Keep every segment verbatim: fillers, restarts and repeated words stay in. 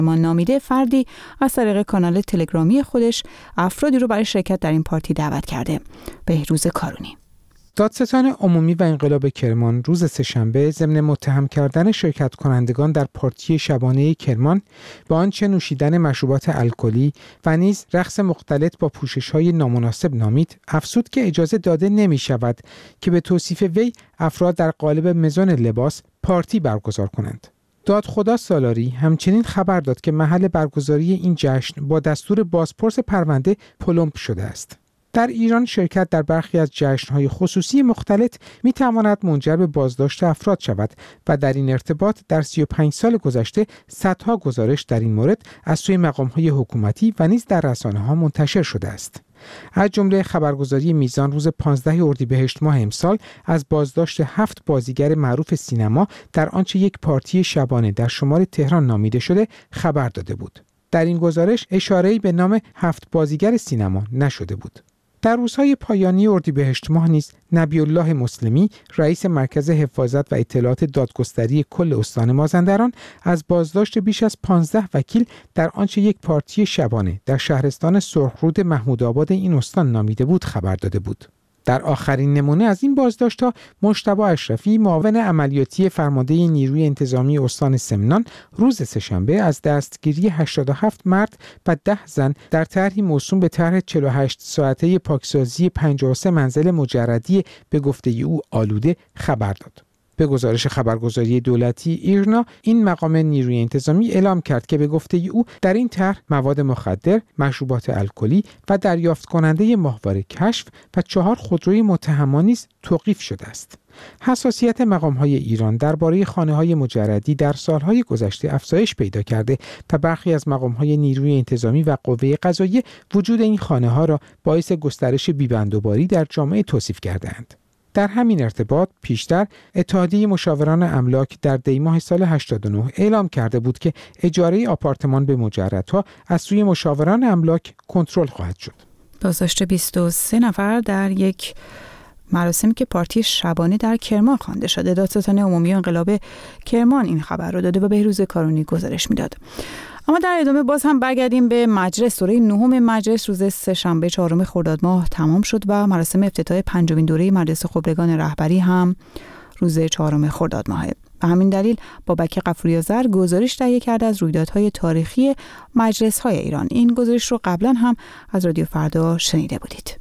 نامیده فردی از طریق کانال تلگرامی خودش افرادی رو برای شرکت در این پارتی دعوت کرده. بهروز کارونی. دادستان عمومی و انقلاب کرمان روز سه‌شنبه ضمن متهم کردن شرکت کنندگان در پارتی شبانه کرمان با آنچه نوشیدن مشروبات الکلی و نیز رقص مختلط با پوشش‌های نامناسب نامید، افزود که اجازه داده نمی‌شود که به توصیف وی افراد در قالب مزون لباس پارتی برگزار کنند. دادخدا سالاری همچنین خبر داد که محل برگزاری این جشن با دستور بازپرس پرونده پلمپ شده است. در ایران شرکت در برخی از جشن‌های خصوصی مختلط می‌تواند منجر به بازداشت افراد شود و در این ارتباط در سی و پنج سال گذشته صدها گزارش در این مورد از سوی مقام‌های حکومتی و نیز در رسانه‌ها منتشر شده است. از جمله خبرگزاری میزان روز پانزدهم اردیبهشت ماه امسال از بازداشت هفت بازیگر معروف سینما در آنچه یک پارتی شبانه در شمال تهران نامیده شده خبر داده بود. در این گزارش اشاره‌ای به نام هفت بازیگر سینما نشده بود. در روزهای پایانی اردیبهشت ماه نیز نبی الله مسلمی رئیس مرکز حفاظت و اطلاعات دادگستری کل استان مازندران از بازداشت بیش از پانزده وکیل در آنچه یک پارتی شبانه در شهرستان سرخرود محمودآباد این استان نامیده بود خبر داده بود. در آخرین نمونه از این بازداشت‌ها مجتبی اشرفی معاون عملیاتی فرمانده نیروی انتظامی استان سمنان روز سه‌شنبه از دستگیری هشتاد و هفت مرد و ده زن در طرحی موسوم به طرح چهل و هشت ساعته پاکسازی پنجاه و سه منزل مجردی به گفته او آلوده خبر داد. به گزارش خبرگزاری دولتی ایرنا، این مقام نیروی انتظامی اعلام کرد که به گفته او در این طرح مواد مخدر، مشروبات الکلی و دریافت کننده ماهواره کشف و چهار خودروی متهمان نیز توقیف شده است. حساسیت مقام‌های ایران درباره خانه‌های مجردی در سال‌های گذشته افزایش پیدا کرده و برخی از مقام‌های نیروی انتظامی و قوه قضاییه وجود این خانه‌ها را باعث گسترش بی‌بندوباری در جامعه توصیف کرده‌اند. در همین ارتباط پیشتر اتحادیه مشاوران املاک در دی‌ماه سال هشتاد و نه اعلام کرده بود که اجاره آپارتمان به مجردها از سوی مشاوران املاک کنترل خواهد شد. بازداشت بیست و سه نفر در یک مراسمی که پارتی شبانه در کرمان خوانده شده. دادستان عمومی انقلاب کرمان این خبر رو داده و بهروز کارونی گزارش میداد. اما در ادامه باز هم برگردیم به مجلس. دوره نهم مجلس روز سه‌شنبه چهارم خرداد ماه تمام شد و مراسم افتتاح پنجمین دوره مجلس خبرگان رهبری هم روز چهارم خرداد ماه. به همین دلیل بابک غفوری‌آذر گزارش تهیه کرده از رویدادهای تاریخی مجلس‌های ایران. این گزارش رو قبلا هم از رادیو فردا شنیده بودید.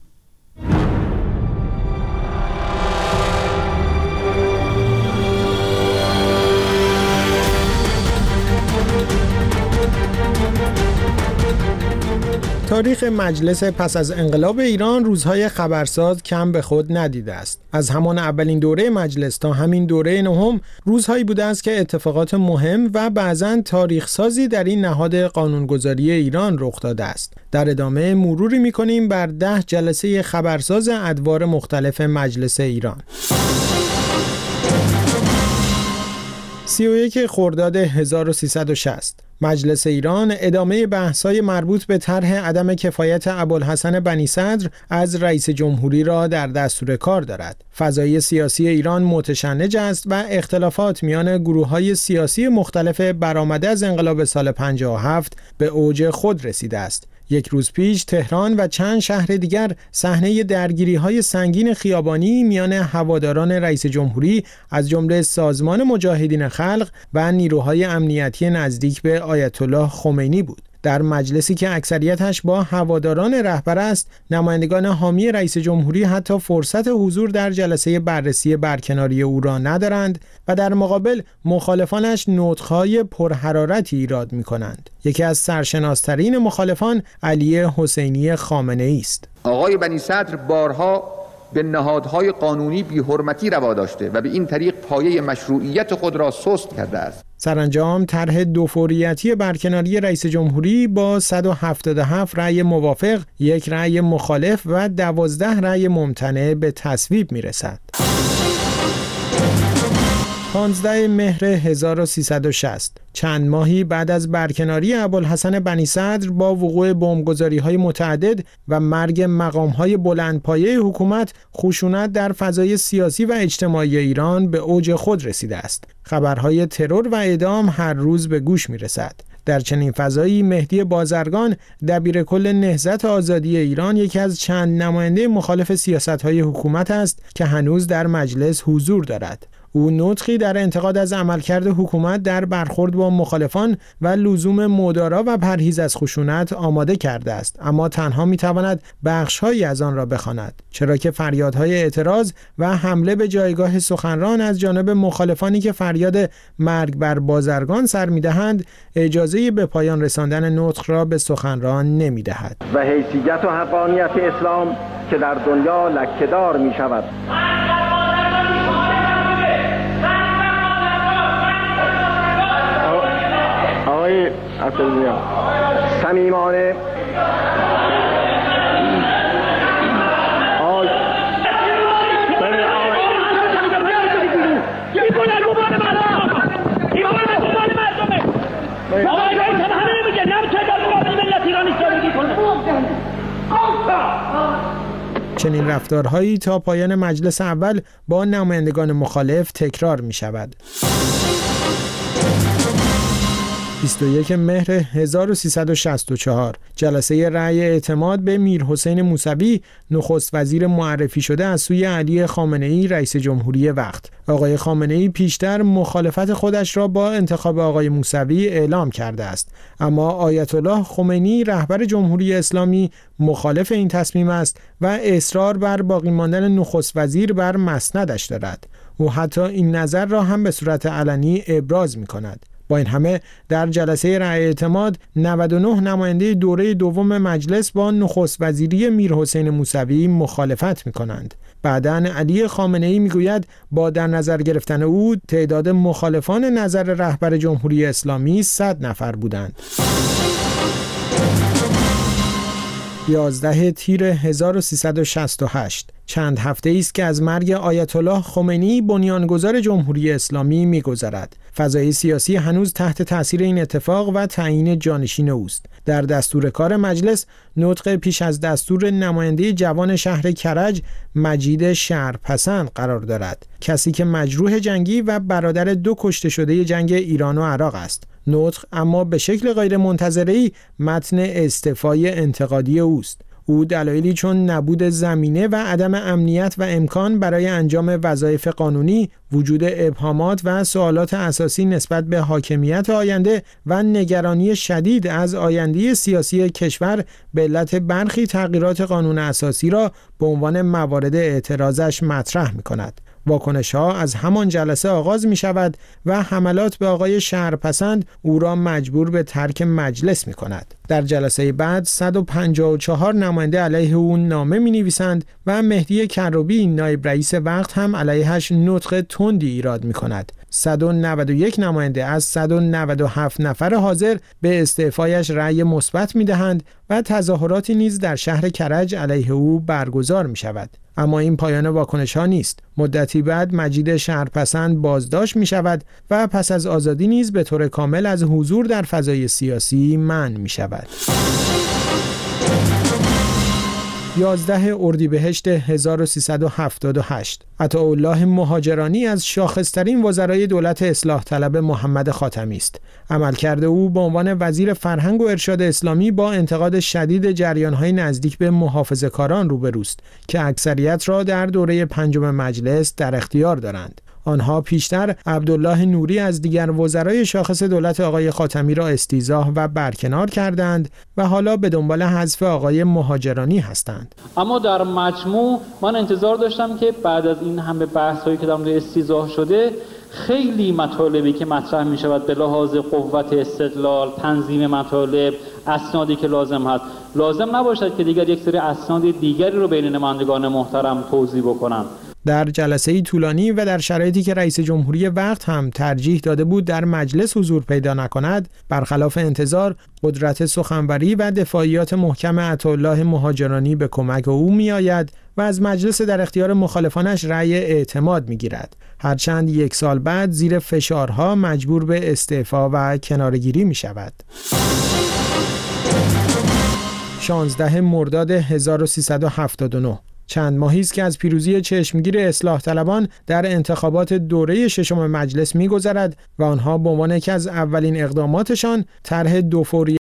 تاریخ مجلس پس از انقلاب ایران روزهای خبرساز کم به خود ندیده است. از همان اولین دوره مجلس تا همین دوره نهم روزهایی بوده است که اتفاقات مهم و بعضاً تاریخ سازی در این نهاد قانونگذاری ایران رخ داده است. در ادامه مروری می‌کنیم بر ده جلسه خبرساز ادوار مختلف مجلس ایران. سی و یک خرداد هزار و سیصد و شصت مجلس ایران ادامه بحث‌های مربوط به طرح عدم کفایت ابوالحسن بنی صدر از رئیس جمهوری را در دستور کار دارد. فضای سیاسی ایران متشنج است و اختلافات میان گروه‌های سیاسی مختلف برآمده از انقلاب سال پنجاه و هفت به اوج خود رسیده است. یک روز پیش تهران و چند شهر دیگر صحنه درگیری‌های سنگین خیابانی میان هواداران رئیس جمهوری از جمله سازمان مجاهدین خلق و نیروهای امنیتی نزدیک به آیت الله خمینی بود. در مجلسی که اکثریتش با هواداران رهبر است، نمایندگان حامی رئیس جمهوری حتی فرصت حضور در جلسه بررسی برکناری او را ندارند و در مقابل مخالفانش نطق‌های پرحرارتی ایراد می‌کنند. یکی از سرشناس‌ترین مخالفان علی حسینی خامنه‌ای است. آقای بنی صدر بارها به نهادهای قانونی بی‌حرمتی روا داشته و به این طریق پایه مشروعیت خود را سست کرده است. سرانجام طرح دوفوریتی برکناری رئیس جمهوری با صد و هفتاد و هفت رأی موافق، یک رأی مخالف و دوازده رأی ممتنع به تصویب می‌رسد. پانزدهم مهر هزار و سیصد و شصت چند ماهی بعد از برکناری ابوالحسن بنی صدر با وقوع بمبگذاری‌های متعدد و مرگ مقام‌های بلندپایه حکومت، خشونت در فضای سیاسی و اجتماعی ایران به اوج خود رسیده است. خبرهای ترور و اعدام هر روز به گوش می‌رسد. در چنین فضایی مهدی بازرگان دبیر کل نهضت آزادی ایران یکی از چند نماینده مخالف سیاست‌های حکومت است که هنوز در مجلس حضور دارد. او نطقی در انتقاد از عملکرد حکومت در برخورد با مخالفان و لزوم مدارا و پرهیز از خشونت آماده کرده است، اما تنها میتواند بخش‌هایی از آن را بخواند، چرا که فریادهای اعتراض و حمله به جایگاه سخنران از جانب مخالفانی که فریاد مرگ بر بازرگان سر می‌دهند اجازه به پایان رساندن نطق را به سخنران نمی‌دهد. و حیثیت و حقانیت اسلام که در دنیا لکه‌دار می‌شود. آقای عطیه صمیمانه آی چنین رفتارهایی تا پایان مجلس اول با نمایندگان مخالف تکرار می شود. بیست و یک مهر هزار و سیصد و شصت و چهار جلسه رأی اعتماد به میرحسین موسوی نخست وزیر معرفی شده از سوی علی خامنه‌ای رئیس جمهوری وقت. آقای خامنه‌ای پیشتر مخالفت خودش را با انتخاب آقای موسوی اعلام کرده است، اما آیت الله خمینی رهبر جمهوری اسلامی مخالف این تصمیم است و اصرار بر باقی ماندن نخست وزیر بر مسندش دارد. او حتی این نظر را هم به صورت علنی ابراز می‌کند. با این همه در جلسه رأی اعتماد نود و نه نماینده دوره دوم مجلس با نخست وزیری میرحسین موسوی مخالفت می‌کنند. بعداً علی خامنه‌ای میگوید با در نظر گرفتن او تعداد مخالفان نظر رهبر جمهوری اسلامی صد نفر بودند. یازده تیر هزار و سیصد و شصت و هشت چند هفته است که از مرگ آیت الله خمینی بنیانگذار جمهوری اسلامی می‌گذرد. فضای سیاسی هنوز تحت تاثیر این اتفاق و تعیین جانشین اوست. در دستور کار مجلس نطق پیش از دستور نماینده جوان شهر کرج مجید شهرپسند قرار دارد، کسی که مجروح جنگی و برادر دو کشته شده جنگ ایران و عراق است. نطق اما به شکل غیر منتظره‌ای متن استعفای انتقادی اوست. او دلایلی چون نبود زمینه و عدم امنیت و امکان برای انجام وظایف قانونی، وجود ابهامات و سوالات اساسی نسبت به حاکمیت آینده و نگرانی شدید از آینده سیاسی کشور به علت برخی تغییرات قانون اساسی را به عنوان موارد اعتراضش مطرح می‌کند. واکنش‌ها از همان جلسه آغاز می شود و حملات به آقای شهرپسند او را مجبور به ترک مجلس می کند. در جلسه بعد صد و پنجاه و چهار نماینده علیه او نامه می نویسند و مهدی کروبی نایب رئیس وقت هم علیهش نطق تندی ایراد می کند. صد و نود و یک نماینده از صد و نود و هفت نفر حاضر به استعفایش رأی مثبت می دهند و تظاهراتی نیز در شهر کرج علیه او برگزار می شود. اما این پایان واکنش ها نیست. مدتی بعد مجید شهرپسند بازداشت می شود و پس از آزادی نیز به طور کامل از حضور در فضای سیاسی منع می شود. یازده اردیبهشت هزار و سیصد و هفتاد و هشت عطاالله مهاجرانی از شاخص‌ترین وزرای دولت اصلاح طلب محمد خاتمی است. عملکرد او به عنوان وزیر فرهنگ و ارشاد اسلامی با انتقاد شدید جریان‌های نزدیک به محافظه‌کاران روبروست که اکثریت را در دوره پنجم مجلس در اختیار دارند. آنها پیشتر عبدالله نوری از دیگر وزرای شاخص دولت آقای خاتمی را استیضاح و برکنار کردند و حالا به دنبال حذف آقای مهاجرانی هستند. اما در مجموع من انتظار داشتم که بعد از این همه بحث‌هایی که در مورد استیضاح شده، خیلی مطالبی که مطرح می شود به لحاظ قوت استدلال، تنظیم مطالب، اسنادی که لازم هست، لازم نباشد که دیگر یک سری اسناد دیگری رو بین نمایندگان محترم توضیح بکنم. در جلسه طولانی و در شرایطی که رئیس جمهوری وقت هم ترجیح داده بود در مجلس حضور پیدا نکند، برخلاف انتظار قدرت سخنوری و دفاعیات محکم عطاالله مهاجرانی به کمک او می آید و از مجلس در اختیار مخالفانش رأی اعتماد می گیرد. هرچند یک سال بعد زیر فشارها مجبور به استعفا و کنارگیری می شود. شانزده مرداد هزار و سیصد و هفتاد و نه چند ماهی است که از پیروزی چشمگیر اصلاح طلبان در انتخابات دوره ششم مجلس می‌گذرد و آنها به عنوان یکی از اولین اقداماتشان طرح دو فوری